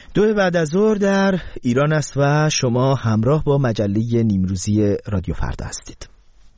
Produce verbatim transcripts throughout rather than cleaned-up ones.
دو بعد از ظهر در ایران است و شما همراه با مجله نیمروزی رادیو فردا هستید.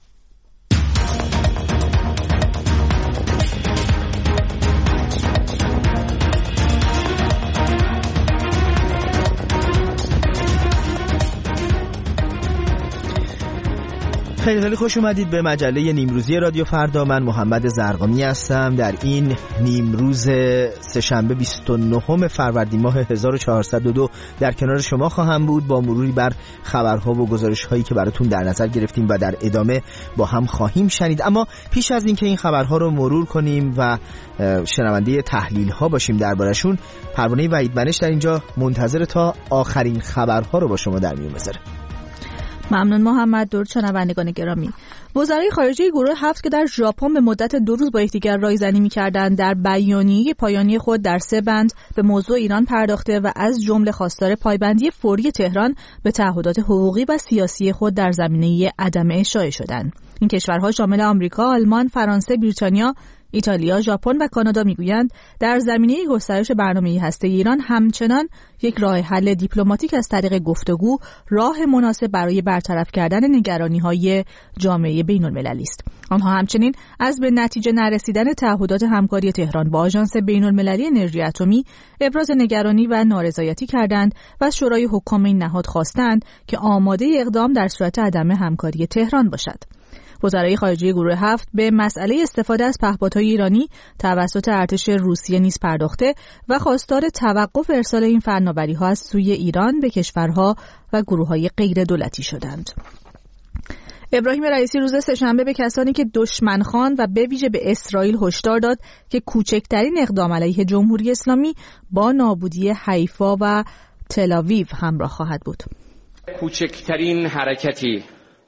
خیلی خیلی خوش اومدید به مجله نیمروزی رادیو فردا. من محمد زرقامی هستم. در این نیمروز سه‌شنبه بیست و نهم فروردین ماه هزار و چهارصد و دو در کنار شما خواهم بود با مروری بر خبرها و گزارش‌هایی که براتون در نظر گرفتیم و در ادامه با هم خواهیم شنید. اما پیش از اینکه این خبرها رو مرور کنیم و شنونده تحلیل‌ها باشیم دربارشون، پروانه وحیدمنش در اینجا منتظر تا آخرین خبرها رو با شما در میون بذاره. ممنون محمد. درود شنوندگان گرامی. وزرای خارجه گروه هفت که در ژاپن به مدت دو روز با یکدیگر رایزنی می‌کردند، در بیانیه پایانی خود در سه بند به موضوع ایران پرداخته و از جمله خواستار پایبندی فوری تهران به تعهدات حقوقی و سیاسی خود در زمینه عدم اشاعه شدند. این کشورها شامل آمریکا، آلمان، فرانسه، بریتانیا، ایتالیا، ژاپن و کانادا میگویند در زمینه گسترش برنامه هسته‌ای ایران همچنان یک راه حل دیپلماتیک از طریق گفتگو راه مناسب برای برطرف کردن نگرانی‌های جامعه بین‌المللی است. آنها همچنین از به نتیجه نرسیدن تعهدات همکاری تهران با آژانس بین‌المللی انرژی اتمی ابراز نگرانی و نارضایتی کردند و از شورای حکام این نهاد خواستند که آماده اقدام در صورت عدم همکاری تهران باشد. وزرای خارجه گروه هفت به مسئله استفاده از پهپادهای ایرانی توسط ارتش روسیه نیز پرداخته و خواستار توقف ارسال این فناوری‌ها از سوی ایران به کشورها و گروه‌های غیر دولتی شدند. ابراهیم رئیسی روز سه‌شنبه به کسانی که دشمن خواند و به ویژه به اسرائیل هشدار داد که کوچکترین اقدام علیه جمهوری اسلامی با نابودی حیفا و تل‌آویو همراه خواهد بود. کوچکترین حرکتی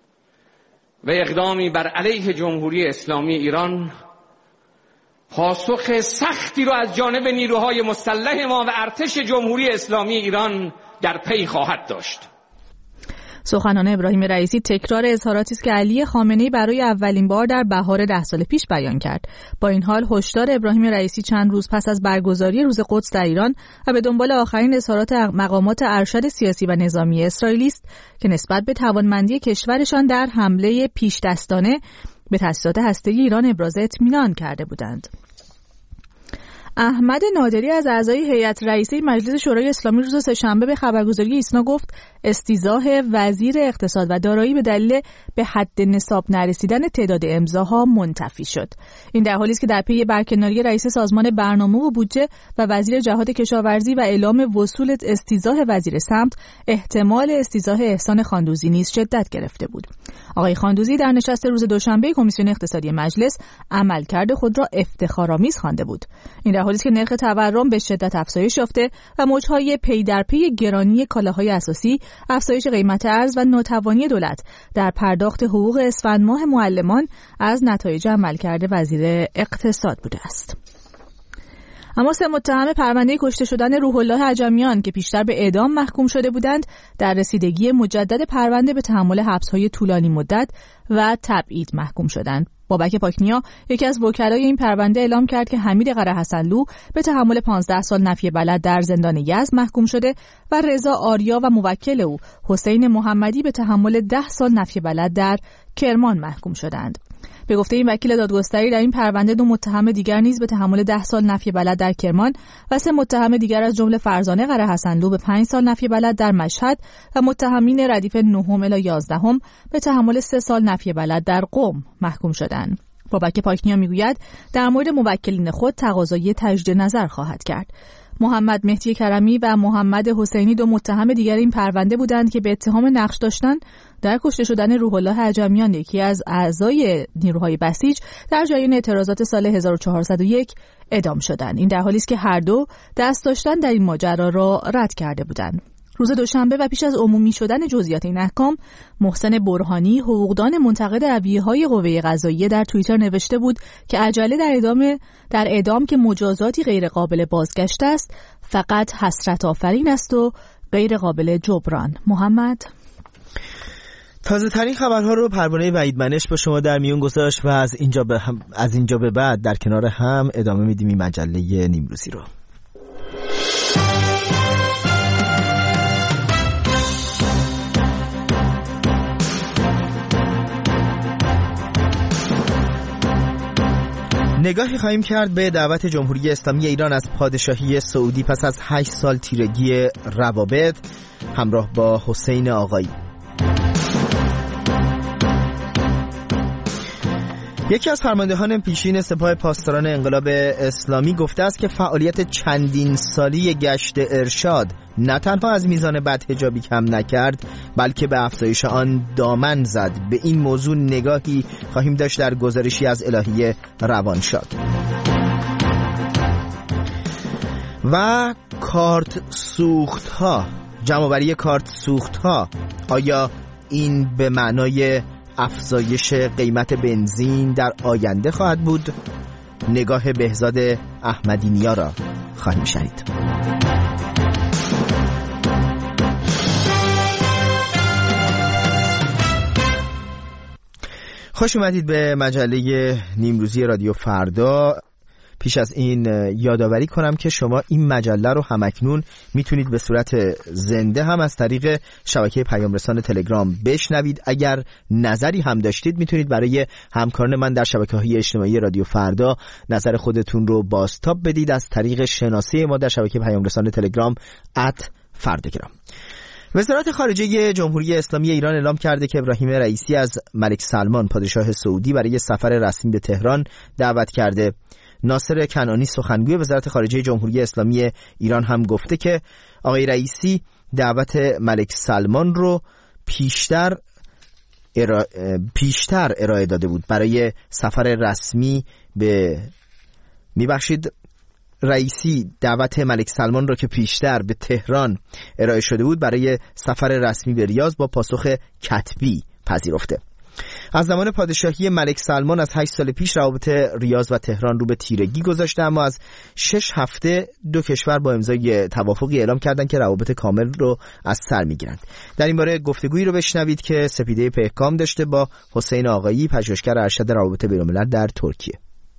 و اقدامی بر علیه جمهوری اسلامی ایران پاسخ سختی را از جانب نیروهای مسلح ما و ارتش جمهوری اسلامی ایران در پی خواهد داشت. سخنان ابراهیم رئیسی تکرار اظهاراتی است که علی خامنه‌ای برای اولین بار در بهار ده سال پیش بیان کرد. با این حال هشدار ابراهیم رئیسی چند روز پس از برگزاری روز قدس در ایران و به دنبال آخرین اظهارات مقامات ارشد سیاسی و نظامی اسرائیلی است که نسبت به توانمندی کشورشان در حمله پیش دستانه به تأسیسات هسته‌ای ایران ابراز اطمینان کرده بودند. احمد نادری از اعضای هیئت رئیسه مجلس شورای اسلامی روز سه‌شنبه به خبرگزاری ایسنا گفت استیضاح وزیر اقتصاد و دارایی به دلیل به حد نصاب نرسیدن تعداد امضاها منتفی شد. این در حالی است که در پی برکناری رئیس سازمان برنامه و بودجه و وزیر جهاد کشاورزی و اعلام وصول استیضاح وزیر سمت، احتمال استیضاح احسان خاندوزی نیز شدت گرفته بود. آقای خاندوزی در نشست روز دوشنبه کمیسیون اقتصادی مجلس عملکرد خود را افتخارآمیز خوانده بود. این در حالی است که نرخ تورم به شدت افزایش یافته و موجهای پی در پی گرانی کالاهای اساسی، افزایش قیمت ارز و ناتوانی دولت در پرداخت حقوق اسفند ماه معلمان از نتایج عملکرد وزیر اقتصاد بوده است. اما سه متهم پرونده کشته شدن روح الله عجمیان که پیشتر به اعدام محکوم شده بودند، در رسیدگی مجدد پرونده به تحمل حبس‌های طولانی مدت و تبعید محکوم شدند. بابک پاکنیا، یکی از وکلای این پرونده، اعلام کرد که حمید قره‌حسنلو به تحمل پانزده سال نفی بلد در زندان یزد محکوم شده و رضا آریا و موکل او حسین محمدی به تحمل ده سال نفی بلد در کرمان محکوم شدند. به گفته این وکیل دادگستری، در این پرونده دو متهم دیگر نیز به تحمل ده سال نفی بلد در کرمان و سه متهم دیگر از جمله فرزانه قره‌حسنلو به پنج سال نفی بلد در مشهد و متهمین ردیف نهم الی یازدهم به تحمل سه سال نفی بلد در قم محکوم شدند. بابک پاکنیا میگوید در مورد موکلین خود تقاضای تجدید نظر خواهد کرد. محمد مهدی کرمی و محمد حسینی دو متهم دیگر این پرونده بودند که به اتهام نقش داشتن در کشته شدن روح الله عجمیان، یکی از اعضای نیروهای بسیج، در جریان اعتراضات سال هزار و چهارصد و یک اعدام شدند. این در حالی است که هر دو دست داشتن در این ماجرا را رد کرده بودند. روز دوشنبه و پیش از عمومی شدن جزئیات این احکام، محسن برهانی، حقوقدان منتقد رویه‌های قوه قضاییه، در توییتر نوشته بود که عجله در اعدام در اعدام که مجازاتی غیر قابل بازگشت است، فقط حسرت آفرین است و غیر قابل جبران. محمد تازه ترین خبرها رو پروانه وحیدمنش با شما در میون گذاشت و از اینجا به هم از اینجا به بعد در کنار هم ادامه میدیم این مجله نیمروزی رو. نگاهی خواهیم کرد به دعوت جمهوری اسلامی ایران از پادشاهی سعودی پس از هشت سال تیرگی روابط، همراه با حسین آقایی. یکی از فرماندهان پیشین سپاه پاسداران انقلاب اسلامی گفته است که فعالیت چندین سالی گشت ارشاد نه تنها از میزان بدحجابی کم نکرد، بلکه به افزایش آن دامن زد. به این موضوع نگاهی خواهیم داشت در گزارشی از الهیه روانشاد. و کارت سوخت ها، جمع‌آوری کارت سوخت ها، آیا این به معنای افزایش قیمت بنزین در آینده خواهد بود؟ نگاه بهزاد احمدی نیا را خواهیم شنید. خوش اومدید به مجله نیمروزی رادیو فردا. پیش از این یادآوری کنم که شما این مجله رو همکنون میتونید به صورت زنده هم از طریق شبکه پیام رسان تلگرام بشنوید. اگر نظری هم داشتید میتونید برای همکاران من در شبکه‌های اجتماعی رادیو فردا نظر خودتون رو بازتاب بدید از طریق شناسه ما در شبکه پیام رسان تلگرام ات فرداگرام. وزارت خارجه جمهوری اسلامی ایران اعلام کرده که ابراهیم رئیسی از ملک سلمان پادشاه سعودی برای سفر رسمی به تهران دعوت کرده. ناصر کنعانی سخنگوی وزارت خارجه جمهوری اسلامی ایران هم گفته که آقای رئیسی دعوت ملک سلمان رو پیشتر ارائه, پیشتر ارائه داده بود برای سفر رسمی به میبخشید رئیسی دعوت ملک سلمان را که پیشتر به تهران ارائه شده بود برای سفر رسمی به ریاض با پاسخ کتبی پذیرفته. از زمان پادشاهی ملک سلمان از هشت سال پیش روابط ریاض و تهران رو به تیرگی گذاشته، اما از شش هفته دو کشور با امضای توافقی اعلام کردند که روابط کامل رو از سر میگیرند. در این باره گفتگویی رو بشنوید که سپیده پهکام داشته با حسین آقایی، پژوهشگر ارشد روابط بین‌الملل در ترکیه.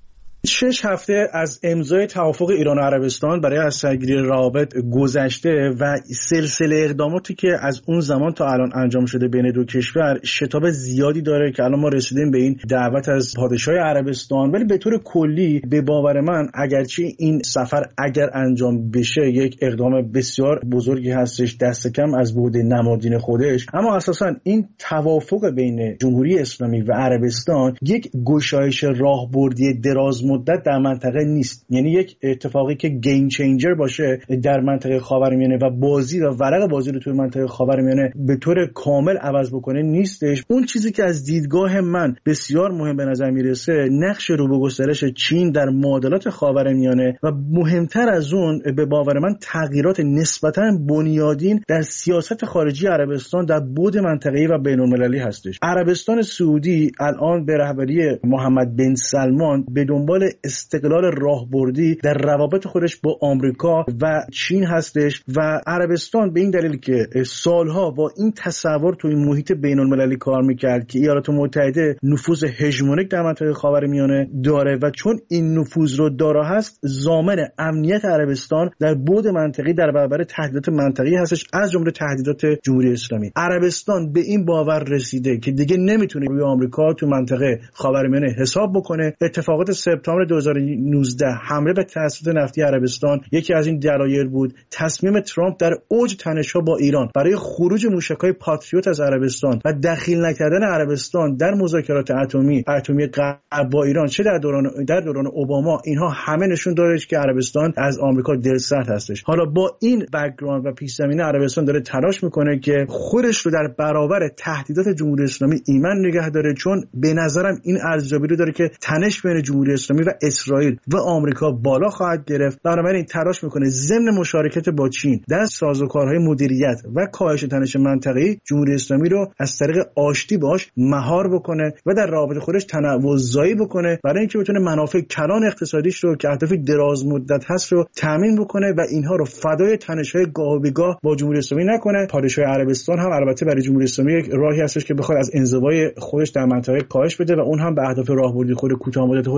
شش هفته از امضای توافق ایران و عربستان برای از سرگیری روابط گذشته و سلسله اقداماتی که از اون زمان تا الان انجام شده بین دو کشور شتاب زیادی داره که الان ما رسیدیم به این دعوت از پادشاه عربستان. ولی به طور کلی به باور من اگرچه این سفر اگر انجام بشه یک اقدام بسیار بزرگی هستش، دست کم از بعد نمادین خودش، اما اساسا این توافق بین جمهوری اسلامی و عربستان یک گشایش راهبردی دراز مدت در منطقه نیست. یعنی یک اتفاقی که گیم چینجر باشه در منطقه خاورمیانه و بازی و ورق بازی رو توی منطقه خاورمیانه به طور کامل عوض بکنه نیستش. اون چیزی که از دیدگاه من بسیار مهم به نظر میرسه نقش رو به گسترش چین در معادلات خاورمیانه و مهمتر از اون به باور من تغییرات نسبتاً بنیادین در سیاست خارجی عربستان در بعد منطقه‌ای و بین‌المللی هستش. عربستان سعودی الان به رهبری محمد بن سلمان به دنبال استقلال راهبردی در روابط خودش با آمریکا و چین هستش و عربستان به این دلیل که سالها با این تصور توی محیط بین‌المللی کار میکرد که ایالات متحده نفوذ هژمونیک در منطقه خاورمیانه داره و چون این نفوذ رو داره هست، ضامن امنیت عربستان در بعد منطقی در برابر تهدیدات منطقی هستش، از جمله تهدیدات جمهوری اسلامی. عربستان به این باور رسیده که دیگه نمیتونه روی آمریکا تو منطقه خاورمیانه حساب بکنه. اتفاقات سپتامبر دو هزار و نوزده حمله به تأسیسات نفتی عربستان یکی از این دلایل بود. تصمیم ترامپ در اوج تنش‌ها با ایران برای خروج موشک‌های پاتریوت از عربستان و دخیل نکردن عربستان در مذاکرات اتمی اتمی غرب با ایران، چه در دوران در دوران اوباما، اینها همه نشون داره که عربستان از آمریکا دلسرد هستش. حالا با این بک‌گراند و پیش زمینه عربستان داره تلاش میکنه که خودش رو در برابر تهدیدات جمهوری اسلامی ایمن نگه داره، چون به نظرم این ارزیابی رو داره که تنش بین جمهوری اسلامی و اسرائیل و آمریکا بالا خواهد گرفت. بنابراین تلاش میکنه ضمن مشارکت با چین در سازوکارهای مدیریت و کاهش تنش منطقه‌ای جمهوری اسلامی رو از طریق آشتی باش مهار بکنه و در روابط خودش تنوع زایی بکنه برای اینکه بتونه منافع کلان اقتصادیش رو که اهداف دراز مدت هست رو تامین بکنه و اینها رو فدای تنش‌های گاه به گاه با جمهوری اسلامی نکنه. پادشاه عربستان هم البته برای جمهوری اسلامی یک راهی هستش که بخواد از انزوای خودش در منطقه کاهش بده و اون هم به اهداف راهبردی خود کوتاه مدت خودش برسه.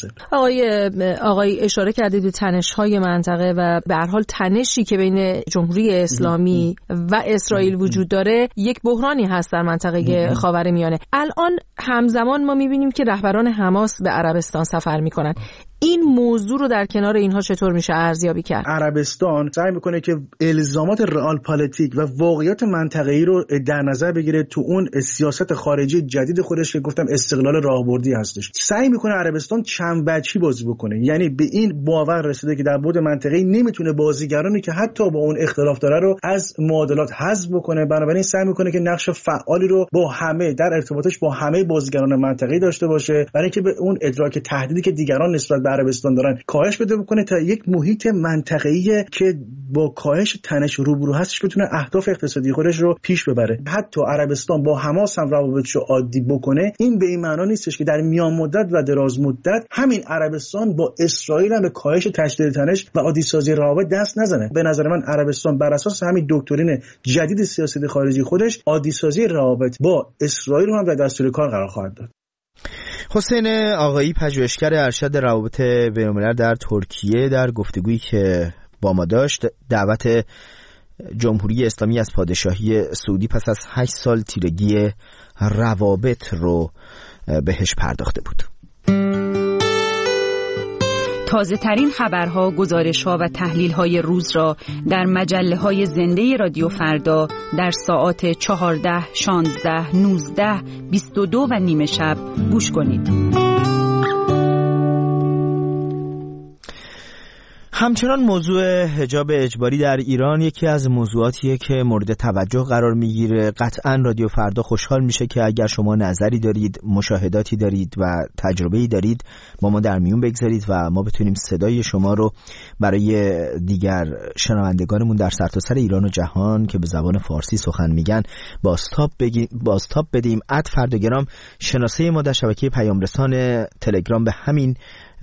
ناصر. آقای آقای اشاره کردید به تنش‌های منطقه و به هر حال تنشی که بین جمهوری اسلامی و اسرائیل وجود داره یک بحرانی هست در منطقه خاورمیانه. الان همزمان ما می‌بینیم که رهبران حماس به عربستان سفر می‌کنن. این موضوع رو در کنار اینها چطور میشه ارزیابی کرد؟ عربستان سعی میکنه که الزامات رئال پالیتیک و واقعیات منطقه‌ای رو در نظر بگیره تو اون سیاست خارجی جدید خودش که گفتم استقلال راهبردی هستش. سعی میکنه عربستان چند وجهی بازی بکنه، یعنی به این باور رسیده که در بعد منطقه‌ای نمیتونه بازیگرانی که حتی با اون اختلاف داره رو از معادلات حذف بکنه، بنابراین سعی میکنه که نقش فعالی رو با همه در ارتباطش با همه بازیگران منطقه‌ای داشته باشه، برای اینکه به اون ادراک تهدیدی که دیگران نسبت به عربستان دارن کاهش بده بکنه تا یک محیط منطقه‌ای که با کاهش تنش روبرو هستش بتونه اهداف اقتصادی خودش رو پیش ببره. حتی عربستان با حماس هم روابطش رو عادی بکنه، این به این معنا نیستش که در میان مدت و دراز مدت همین عربستان با اسرائیل هم به کاهش تشدید تنش و عادی سازی روابط دست نزنه. به نظر من عربستان بر اساس همین دکترین جدید سیاست خارجی خودش عادی سازی روابط با اسرائیل رو هم در دستور کار قرار خواهد داد. حسین آقایی، پژوهشگر ارشد روابط بین‌الملل در ترکیه، در گفتگویی که با ما داشت دعوت جمهوری اسلامی از پادشاهی سعودی پس از هشت سال تیرگی روابط رو بهش پرداخته بود. تازه ترین خبرها، گزارش‌ها و تحلیل‌های روز را در مجله‌های زنده رادیو فردا در ساعات چهارده، شانزده، نوزده، بیست و دو و نیمه شب گوش کنید. همچنان موضوع حجاب اجباری در ایران یکی از موضوعاتیه که مورد توجه قرار میگیره. قطعاً رادیو فردا خوشحال میشه که اگر شما نظری دارید، مشاهداتی دارید و تجربه‌ای دارید با ما در میون بگذارید و ما بتونیم صدای شما رو برای دیگر شنوندگانمون در سرتاسر ایران و جهان که به زبان فارسی سخن میگن بازتاب بگیم بازتاب بدیم. اد فرداگرام شناسه ما در شبکه پیام رسان تلگرام به همین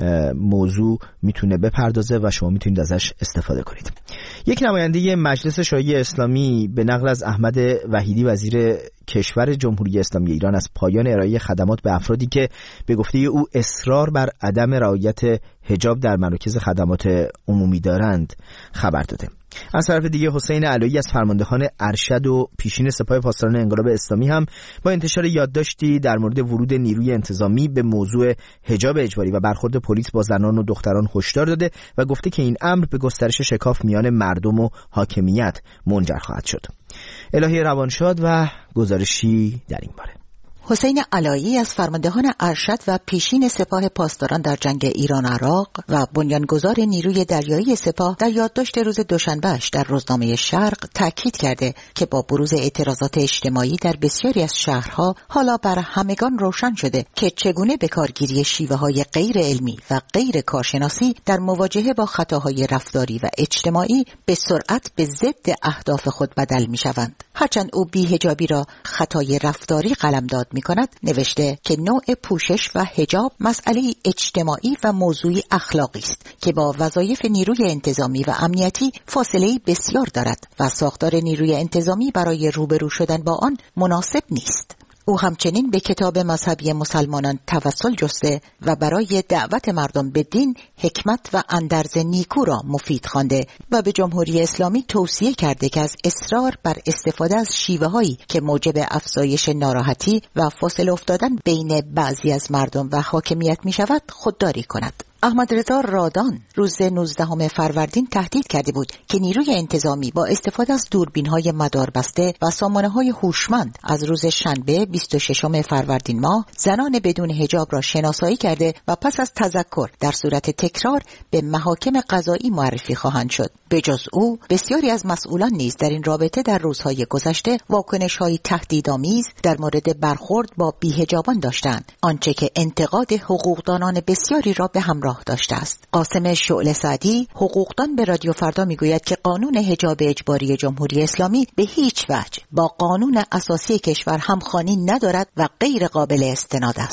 موضوع میتونه بپردازه و شما میتونید ازش استفاده کنید. یک نماینده مجلس شورای اسلامی به نقل از احمد وحیدی وزیر کشور جمهوری اسلامی ایران از پایان ارائه خدمات به افرادی که به گفته او اصرار بر عدم رعایت حجاب در مراکز خدمات عمومی دارند خبر داده. از طرف دیگه حسین علایی از فرماندهان ارشد و پیشین سپاه پاسداران انقلاب اسلامی هم با انتشار یادداشتی در مورد ورود نیروی انتظامی به موضوع حجاب اجباری و برخورد پلیس با زنان و دختران هشدار داده و گفته که این امر به گسترش شکاف میان مردم و حاکمیت منجر خواهد شد. الهی روانشاد و گزارشی در این باره. حسین علایی از فرماندهان ارشد و پیشین سپاه پاسداران در جنگ ایران عراق و بنیانگذار نیروی دریایی سپاه در یادداشت روز دوشنبهش در روزنامه شرق تاکید کرده که با بروز اعتراضات اجتماعی در بسیاری از شهرها حالا بر همگان روشن شده که چگونه به کارگیری شیوه‌های غیر علمی و غیر کارشناسی در مواجهه با خطاهای رفتاری و اجتماعی به سرعت به ضد اهداف خود بدل می‌شوند. هرچند او بی‌حجابی را خطای رفتاری قلمداد می‌کند، نوشته که نوع پوشش و حجاب مسئله اجتماعی و موضوعی اخلاقی است که با وظایف نیروی انتظامی و امنیتی فاصله بسیار دارد و ساختار نیروی انتظامی برای روبرو شدن با آن مناسب نیست. او همچنین به کتاب مذهبی مسلمانان توسل جسته و برای دعوت مردم به دین حکمت و اندرز نیکو را مفید خوانده و به جمهوری اسلامی توصیه کرده که از اصرار بر استفاده از شیوه‌هایی که موجب افزایش ناراحتی و فاصله افتادن بین بعضی از مردم و حاکمیت می شود خودداری کند. احمد رضا رادان روز نوزدهم فروردین تهدید کرده بود که نیروی انتظامی با استفاده از دوربین‌های مداربسته و سامانه‌های هوشمند از روز شنبه بیست و ششم فروردین ماه زنان بدون حجاب را شناسایی کرده و پس از تذکر در صورت تکرار به محاکم قضایی معرفی خواهند شد. به جز او بسیاری از مسئولان نیز در این رابطه در روزهای گذشته واکنش‌های تهدیدآمیز در مورد برخورد با بی‌حجابان داشتند، آنچه که انتقاد حقوقدانان بسیاری را به همراه داشته است. قاسم شعله سعدی حقوقدان به رادیو فردا میگوید که قانون حجاب اجباری جمهوری اسلامی به هیچ وجه با قانون اساسی کشور همخوانی ندارد و غیر قابل استناد است.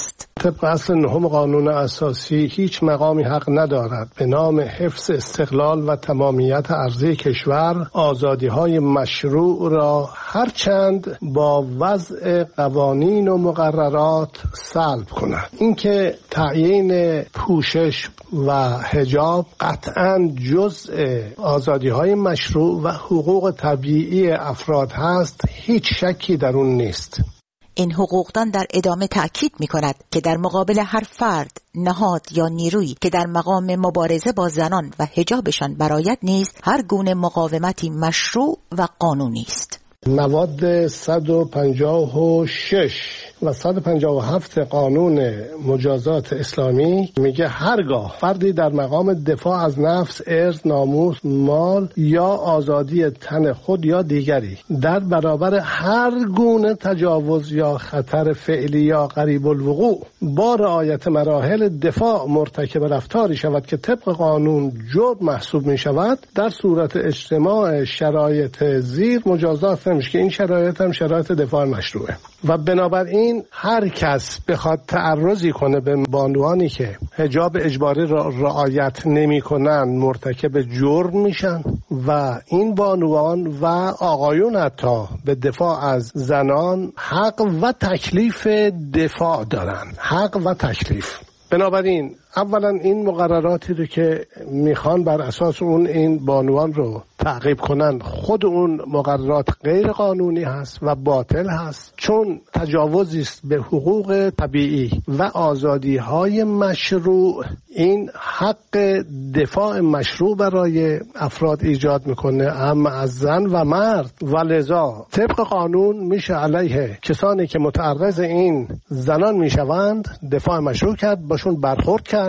طبق اصل نهم قانون اساسی هیچ مقامی حق ندارد به نام حفظ استقلال و تمامیت ارضی کشور آزادی‌های مشروع را هرچند با وضع قوانین و مقررات سلب کند. اینکه تعیین پوشش و حجاب قطعاً جزء آزادی‌های مشروع و حقوق طبیعی افراد هست، هیچ شکی در اون نیست. این حقوقدان در ادامه تأکید می کند که در مقابل هر فرد، نهاد یا نیرویی که در مقام مبارزه با زنان و حجابشان برآید نیز هر گونه مقاومتی مشروع و قانونی است. مواد صد و پنجاه و شش و صد و پنجاه و هفت قانون مجازات اسلامی میگه هرگاه فردی در مقام دفاع از نفس، ارث، ناموس، مال یا آزادی تن خود یا دیگری در برابر هر گونه تجاوز یا خطر فعلی یا قریب الوقوع با رعایت مراحل دفاع مرتکب رفتاری شود که طبق قانون جرم محسوب می شود، در صورت اجتماع شرایط زیر مجازات نمیشه که این شرایط هم شرایط دفاع مشروعه. و بنابراین هر کس بخواد تعرضی کنه به بانوانی که حجاب اجباری را رعایت نمی کنن مرتکب جرم میشن و این بانوان و آقایون حتی به دفاع از زنان حق و تکلیف دفاع دارن، حق و تکلیف. بنابراین اولا این مقرراتی رو که میخوان بر اساس اون این بانوان رو تعقیب کنن، خود اون مقررات غیر قانونی هست و باطل هست، چون تجاوزی است به حقوق طبیعی و آزادی های مشروع. این حق دفاع مشروع برای افراد ایجاد میکنه، هم از زن و مرد، و لذا طبق قانون میشه علیه کسانی که متعرض این زنان میشوند دفاع مشروع کرد، باشون برخورد کرد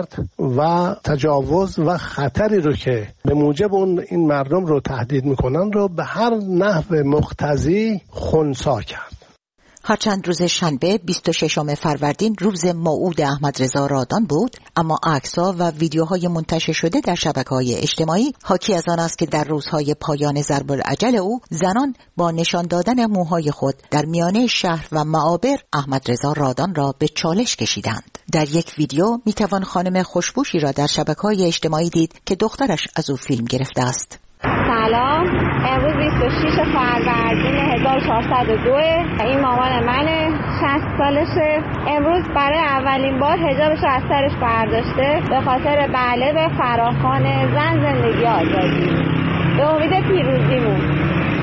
و تجاوز و خطری رو که به موجب اون این مردم رو تهدید میکنن رو به هر نحو مقتضی خنثی کرد. هرچند روز شنبه بیست و ششم فروردین روز موعود احمد رضا رادان بود، اما عکس‌ها و ویدیوهای منتشر شده در شبکه‌های اجتماعی حاکی از آن است که در روزهای پایان ضرب الاجل او زنان با نشان دادن موهای خود در میانه شهر و معابر احمد رضا رادان را به چالش کشیدند. در یک ویدیو میتوان خانم خوشبوشی را در شبکه‌های اجتماعی دید که دخترش از او فیلم گرفته است. سلام، امروز بیست و شش فروردین هزار و چهارصد و دو، این مامان منه، شصت سالشه. امروز برای اولین بار حجابش رو از سرش برداشته به خاطر بله به فراخوان زن، زندگی، آزادی، به امید پیروزیمون.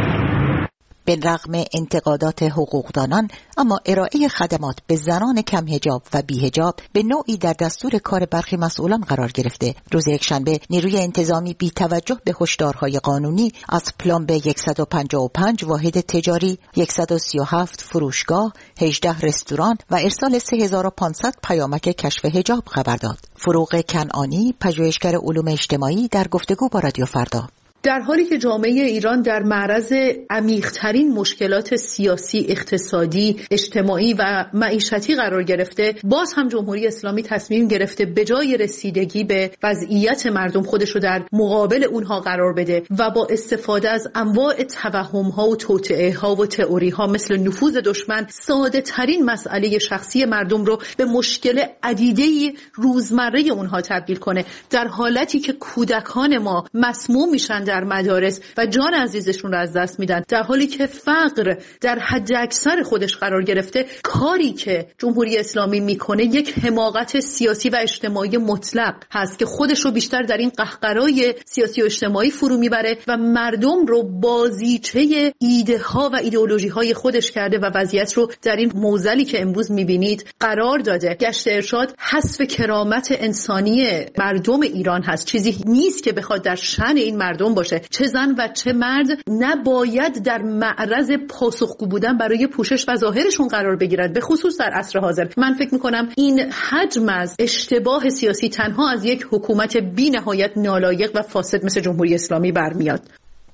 به رغم انتقادات حقوقدانان، اما ارائه خدمات به زنان کم حجاب و بی حجاب به نوعی در دستور کار برخی مسئولان قرار گرفته. روز یکشنبه نیروی انتظامی بی توجه به هشدارهای قانونی از پلمب صد و پنجاه و پنج واحد تجاری، صد و سی و هفت فروشگاه، هجده رستوران و ارسال سه هزار و پانصد پیامک کشف حجاب خبر داد. فروغ کنعانی، پژوهشگر علوم اجتماعی، در گفتگو با رادیو فردا: در حالی که جامعه ایران در معرض عمیق‌ترین مشکلات سیاسی، اقتصادی، اجتماعی و معیشتی قرار گرفته، باز هم جمهوری اسلامی تصمیم گرفته به جای رسیدگی به وضعیت مردم خودش رو در مقابل اونها قرار بده و با استفاده از انواع توهم‌ها و توطئه‌ها و تئوری‌ها مثل نفوذ دشمن، ساده ترین مسئله شخصی مردم رو به مشکل عدیده‌ای روزمره اونها تبدیل کنه، در حالتی که کودکان ما مسموم میشن در مدارس و جان عزیزشون رو از دست میدن، در حالی که فقر در حد اکثر خودش قرار گرفته. کاری که جمهوری اسلامی میکنه یک حماقت سیاسی و اجتماعی مطلق هست که خودش رو بیشتر در این قهقرای سیاسی و اجتماعی فرو میبره و مردم رو بازیچه ایده ها و ایدئولوژی های خودش کرده و وضعیت رو در این موزلی که امروز میبینید قرار داده. گشت ارشاد حذف کرامت انسانی مردم ایران هست، چیزی نیست که بخواد در شأن این مردم باشه. چه زن و چه مرد نباید در معرض پاسخگو بودن برای پوشش و ظاهرشون قرار بگیرند، به خصوص در عصر حاضر. من فکر میکنم این حجم از اشتباه سیاسی تنها از یک حکومت بی نهایت نالایق و فاسد مثل جمهوری اسلامی برمیاد.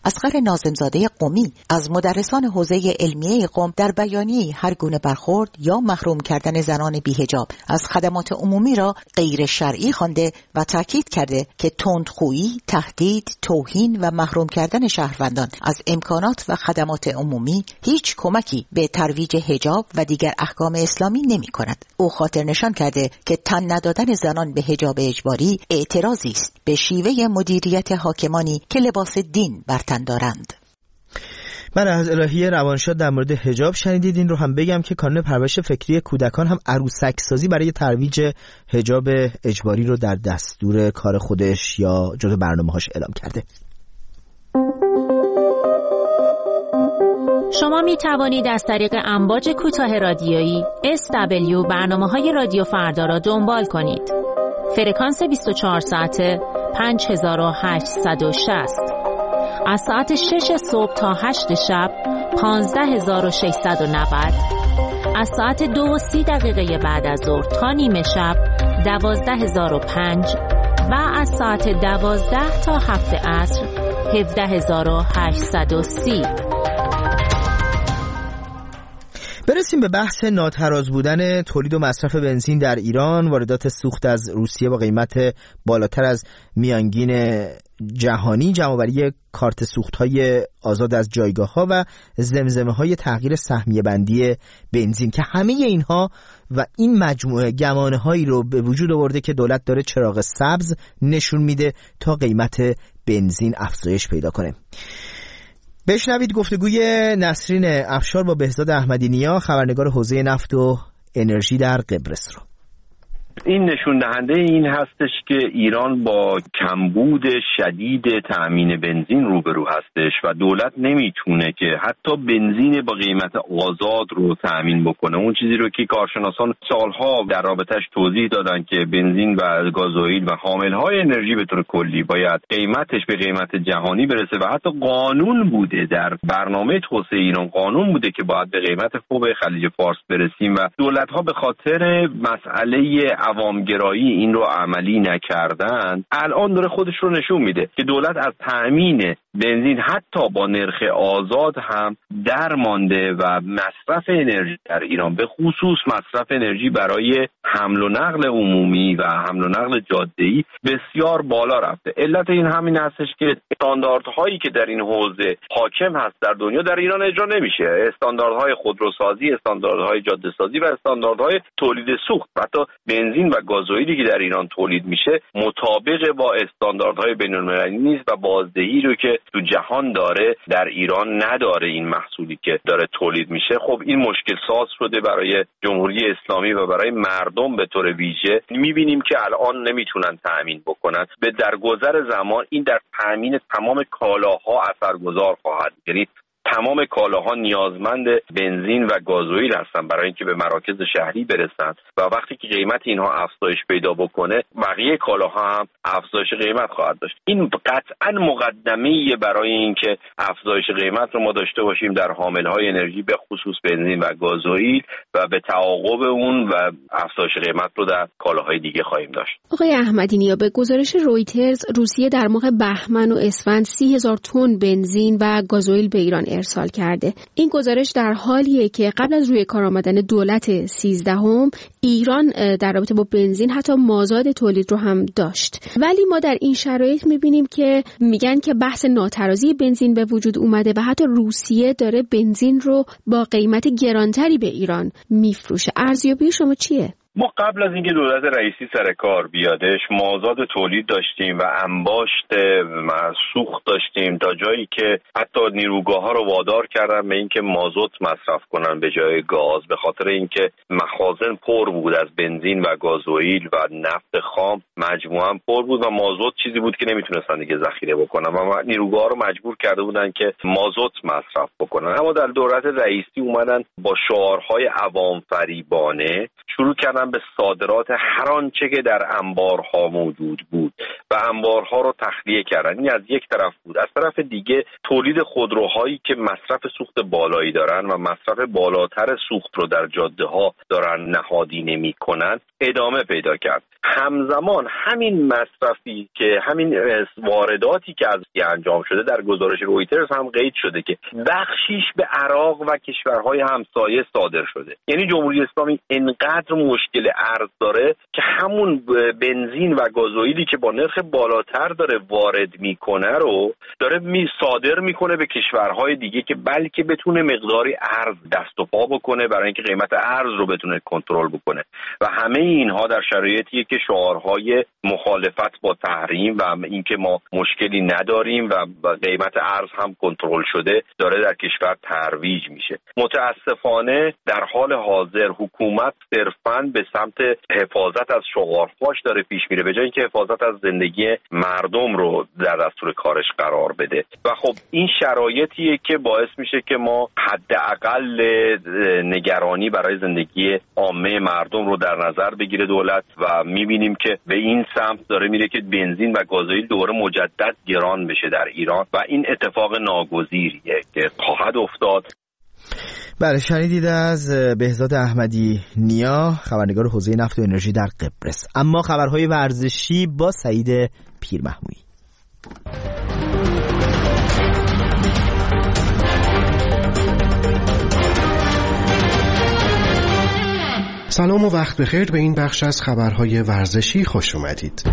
اصغر ناظمزاده قمی از مدرسان حوزه علمیه قم در بیانیه هر گونه برخورد یا محروم کردن زنان بی‌حجاب از خدمات عمومی را غیر شرعی خوانده و تاکید کرده که تندخویی، تهدید، توهین و محروم کردن شهروندان از امکانات و خدمات عمومی هیچ کمکی به ترویج حجاب و دیگر احکام اسلامی نمی کند. او خاطر نشان کرده که تن ندادن زنان به حجاب اجباری اعتراضی است به شیوه مدیریت حاکمانی که لباس دین بر تن دارند. من از الهی روانشاد در مورد حجاب شنیدید. این رو هم بگم که کانون پرورش فکری کودکان هم عروسک سازی برای ترویج حجاب اجباری رو در دستور کار خودش یا جزو برنامه‌هاش اعلام کرده. شما می توانید از طریق امواج کوتاه رادیویی اس دبلیو برنامه‌های رادیو فردا را دنبال کنید. فرکانس بیست و چهار ساعته پنج هزار و هشتصد و شصت، از ساعت شش صبح تا هشت شب پانزده هزار و ششصد و نود، از ساعت دو و سی دقیقه بعد از ظهر تا نیمه شب دوازده هزار و پنج و از ساعت دوازده تا هفت عصر هفده هزار و هشتصد و سی. برسیم به بحث ناتراز بودن تولید و مصرف بنزین در ایران. واردات سوخت از روسیه با قیمت بالاتر از میانگین جهانی، جمع‌آوری کارت سوخت‌های آزاد از جایگاه‌ها و زمزمه‌های تغییر سهمیه بندی بنزین که همه اینها و این مجموعه گمانه‌هایی رو به وجود آورده که دولت داره چراغ سبز نشون میده تا قیمت بنزین افزایش پیدا کنه. بشنوید گفتگوی نسرین افشار با بهزاد احمدی نیا، خبرنگار حوزه نفت و انرژی در قبرس رو. این نشون دهنده این هستش که ایران با کمبود شدید تأمین بنزین روبرو هستش و دولت نمیتونه که حتی بنزین با قیمت آزاد رو تأمین بکنه. اون چیزی رو که کارشناسان سالها در رابطش توضیح دادن که بنزین و گازوئیل و حاملهای انرژی به طور کلی باید قیمتش به قیمت جهانی برسه و حتی قانون بوده در برنامه توسعه ایران، قانون بوده که باید به قیمت خوب خلیج فارس برسیم و دولت‌ها به خاطر مسئله عوامگرایی این رو عملی نکردن. الان داره خودش رو نشون میده که دولت از تأمین بنزین حتی با نرخ آزاد هم در مانده و مصرف انرژی در ایران به خصوص مصرف انرژی برای حمل و نقل عمومی و حمل و نقل جاده‌ای بسیار بالا رفته. علت این همین هستش که استانداردهایی که در این حوزه حاکم هست در دنیا در ایران اجرا نمیشه. استانداردهای خودروسازی، استانداردهای جاده‌سازی و استانداردهای تولید سوخت، حتی بنزین و گازوئیلی که در ایران تولید میشه مطابق با استانداردهای بین‌المللی نیست و بازدهی رو که تو جهان داره در ایران نداره. این محصولی که داره تولید میشه خب این مشکل ساز شده برای جمهوری اسلامی و برای مردم به طور ویژه. میبینیم که الان نمیتونن تأمین بکنن. به درگذر زمان این در تأمین تمام کالاها اثرگذار خواهد. یعنی تمام کالاها نیازمند بنزین و گازوئیل هستن برای اینکه به مراکز شهری برسن و وقتی که قیمت اینها افزایش پیدا بکنه بقیه کالاها هم افزایش قیمت خواهد داشت. این قطعا مقدمه‌ای برای اینکه افزایش قیمت رو ما داشته باشیم در حاملهای انرژی به خصوص بنزین و گازوئیل و به تعاقب اون و افزایش قیمت رو در کالاهای دیگه خواهیم داشت. آقای احمدی نیا، به گزارش رویترز روسیه در ماه بهمن و اسفند سی هزار تن بنزین و گازوئیل به ایران ارسال کرده. این گزارش در حالیه که قبل از روی کار آمدن دولت سیزدهم ایران در رابطه با بنزین حتی مازاد تولید رو هم داشت. ولی ما در این شرایط میبینیم که میگن که بحث ناترازی بنزین به وجود اومده و حتی روسیه داره بنزین رو با قیمت گرانتری به ایران میفروشه. ارزیابی شما چیه؟ ما قبل از اینکه دولت رئیسی سر کار بیادش مازاد تولید داشتیم و انباشت سوخت داشتیم تا جایی که حتی نیروگاه ها رو وادار کردن به اینکه مازوت مصرف کنن به جای گاز، به خاطر اینکه مخازن پر بود از بنزین و گازوئیل و نفت خام مجموعاً پر بود و مازوت چیزی بود که نمیتونستن دیگه ذخیره بکنن و نیروگاه ها رو مجبور کرده بودن که مازوت مصرف بکنن. اما در دولت رئیسی اومدن با شعارهای عوام فریبانه شروع کردن به صادرات هر آنچه که در انبارها موجود بود و انبارها رو تخلیه کردن. این از یک طرف بود. از طرف دیگه تولید خودروهایی که مصرف سوخت بالایی دارن و مصرف بالاتر سوخت رو در جاده ها دارن نهادینه میکنن ادامه پیدا کرد. همزمان همین مصرفی که همین وارداتی که از انجام شده در گزارش رویترز هم قید شده که بخشیش به عراق و کشورهای همسایه صادر شده. یعنی جمهوری اسلامی انقدر مشکل ارز داره که همون بنزین و گازوئیلی که با نرخ بالاتر داره وارد میکنه رو داره می صادر میکنه به کشورهای دیگه که بلکه بتونه مقداری ارز دست و پا بکنه برای اینکه قیمت ارز رو بتونه کنترل بکنه و همه اینها در شرایطی که شعارهای مخالفت با تحریم و اینکه ما مشکلی نداریم و قیمت ارز هم کنترل شده داره در کشور ترویج میشه. متاسفانه در حال حاضر حکومت صرفاً به سمت حفاظت از شعارهاش داره پیش میره به جای اینکه حفاظت از زندگی مردم رو در دستور کارش قرار بده و خب این شرایطیه که باعث میشه که ما حداقل نگرانی برای زندگی عامه مردم رو در نظر بگیره دولت و میبینیم که به این سمت داره میره که بنزین و گازوئیل دوباره مجدد گران بشه در ایران و این اتفاق ناگزیریه که خواهد افتاد. بله، شنیدید از بهزاد احمدی نیا، خبرنگار حوزه نفت و انرژی در قبرس. اما خبرهای ورزشی با سعید پیرمحمودی. سلام و وقت بخیر به این بخش از خبرهای ورزشی خوش اومدید.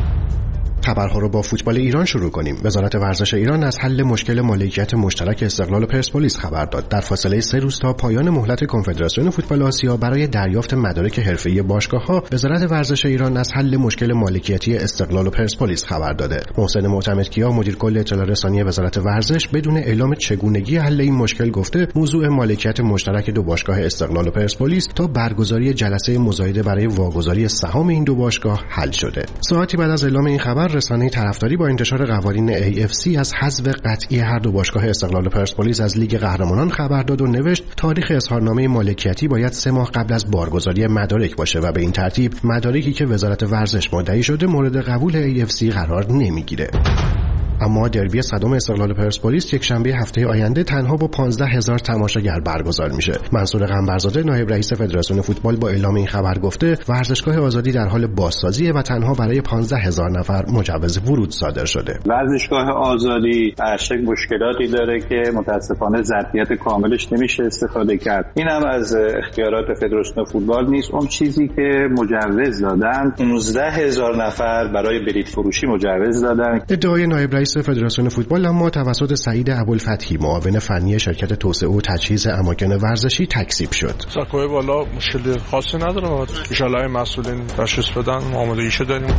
خبرها رو با فوتبال ایران شروع کنیم. وزارت ورزش ایران از حل مشکل مالکیت مشترک استقلال و پرسپولیس خبر داد. در فاصله سه روز تا پایان مهلت کنفدراسیون فوتبال آسیا برای دریافت مدارک حرفه‌ای باشگاه‌ها، وزارت ورزش ایران از حل مشکل مالکیتی استقلال و پرسپولیس خبر داده. محسن معتمدکیا، مدیر کل اطلاع رسانی وزارت ورزش، بدون اعلام چگونگی حل این مشکل گفته موضوع مالکیت مشترک دو باشگاه استقلال و پرسپولیس تا برگزاری جلسه مزایده برای واگذاری سهام این دو باشگاه حل شده. ساعتی بعد از اعلام این خبر، رسانه طرفداری با انتشار قوانین ای اف سی از حذف قطعی هر دو باشگاه استقلال و پرسپولیس از لیگ قهرمانان خبر داد و نوشت تاریخ اظهارنامه مالکیتی باید سه ماه قبل از بارگذاری مدارک باشه و به این ترتیب مدارکی که وزارت ورزش مدعی شده مورد قبول ای اف سی قرار نمیگیره. اما دربی صدام استقلال پرسپولیس یک شنبه هفته آینده تنها با پانزده هزار تماشاگر برگزار میشه. منصور قنبرزاده، نایب رئیس فدراسیون فوتبال، با اعلام این خبر گفته ورزشگاه آزادی در حال بازسازیه و تنها برای پانزده هزار نفر مجوز ورود صادر شده. ورزشگاه آزادی هرچه مشکلاتی داره که متاسفانه ظرفیت کاملش نمیشه استفاده کرد. این هم از اختیارات فدراسیون فوتبال نیست. اون چیزی که مجوز دادن پانزده هزار نفر برای بلیط فروشی مجوز دادن. ادعای نایب رئیس فدراسیون فوتبال اما توسط سعید ابوالفتحی، معاون فنی شرکت توسعه و تجهیز اماکن ورزشی، تکذیب شد. سکوی بالا مشکل خاصی نداره، ان شاء الله مسئولین تشخیص بدن، ما آمادگیشو داریم.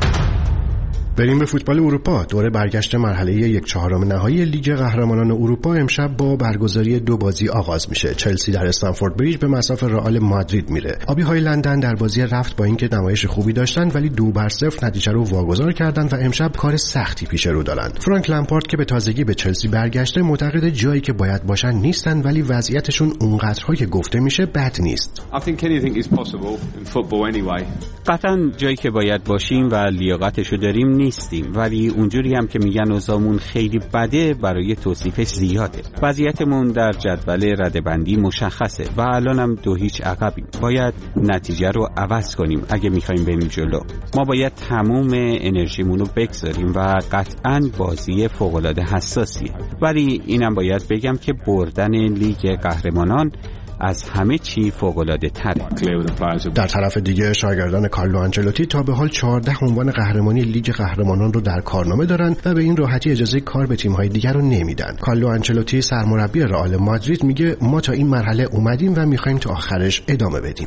بریم به فوتبال اروپا. دوره برگشت مرحله یک چهارم نهایی لیگ قهرمانان اروپا امشب با برگزاری دو بازی آغاز میشه. چلسی در استنفورد بریج به مصاف رئال مادرید میره. آبی‌های لندن در بازی رفت با اینکه نمایش خوبی داشتن ولی دو بر صفر نتیجه رو واگذار کردن و امشب کار سختی پیش رو دارن. فرانک لمپارد که به تازگی به چلسی برگشته معتقد جایی که باید باشن نیستن ولی وضعیتشون اونقدرها که گفته میشه بد نیست. قطعاً جایی که باید باشیم و لیاقتشو داریم نیستیم، ولی اونجوری هم که میگن اوضاعمون خیلی بده برای توصیفش زیاده. وضعیتمون در جدول رده‌بندی مشخصه و الان هم دو هیچ عقبیم. باید نتیجه رو عوض کنیم اگه میخوایم بریم جلو. ما باید تموم انرژیمون رو بگذاریم و قطعاً بازی فوق‌العاده حساسیه. ولی اینم باید بگم که بردن لیگ قهرمانان از همه چی فوق‌العاده تره. در طرف دیگه شاگردان کارلو آنچلوتی تا به حال چهارده عنوان قهرمانی لیگ قهرمانان رو در کارنامه دارن و به این راحتی اجازه کار به تیم‌های دیگر رو نمیدن. کارلو آنچلوتی سرمربی رئال مادرید میگه ما تا این مرحله اومدیم و میخوایم تا آخرش ادامه بدیم.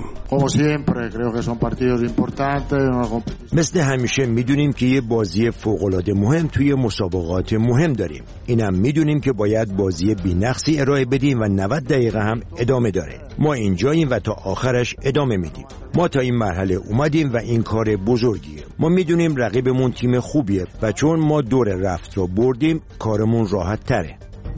مثل همیشه میدونیم که یه بازی فوق‌العاده مهم توی مسابقات مهم داریم. اینم میدونیم که باید بازی بی‌نقصی ارائه بدیم و نود دقیقه هم ادامه داره. ما اینجاییم و تا آخرش ادامه میدیم. ما تا این مرحله اومدیم و این کار بزرگیه. ما میدونیم رقیبمون تیم خوبیه و چون ما دور رفت رو بردیم کارمون راحت تره.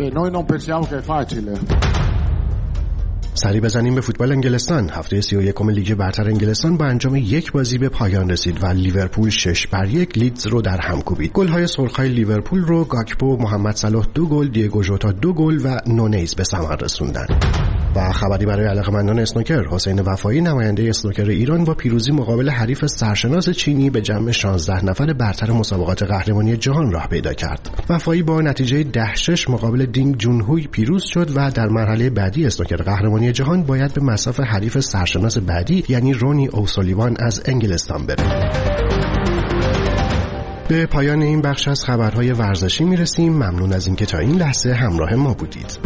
سری بزنیم به فوتبال انگلستان. هفته سی و یکم لیگ برتر انگلستان با انجام یک بازی به پایان رسید و لیورپول شش بر یک لیدز رو در هم کوبید. گل‌های سرخای لیورپول رو گاکپو، محمد صلاح دو گل، دیگو ژوتا دو گل و نونیز به ثمر رسوندن. و خبری برای علاقه‌مندان اسنوکر، حسین وفایی نماینده اسنوکر ایران با پیروزی مقابل حریف سرشناس چینی به جمع شانزده نفر برتر مسابقات قهرمانی جهان راه پیدا کرد. وفایی با نتیجه ده شش مقابل دینگ جونهوی پیروز شد و در مرحله بعدی اسنوکر قهرمانی جهان باید به مصاف حریف سرشناس بعدی یعنی رونی اوسولیوان از انگلستان بره. به پایان این بخش از خبرهای ورزشی میرسیم. ممنون از اینکه تا این لحظه همراه ما بودید.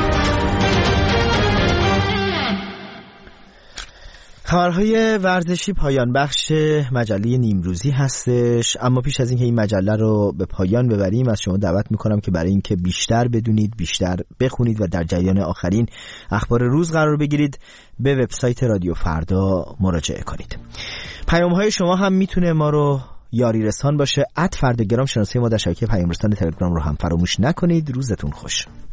خبرهای ورزشی پایان بخش مجله نیمروزی هستش، اما پیش از اینکه این مجله رو به پایان ببریم از شما دعوت میکنم که برای اینکه بیشتر بدونید، بیشتر بخونید و در جریان آخرین اخبار روز قرار بگیرید به وبسایت رادیو فردا مراجعه کنید. پیام‌های شما هم میتونه ما رو یاری رسان باشه. ات فرداگرام شناسه ما در شبکه پیام رسان تلگرام رو هم فراموش نکنید. روزتون خوش.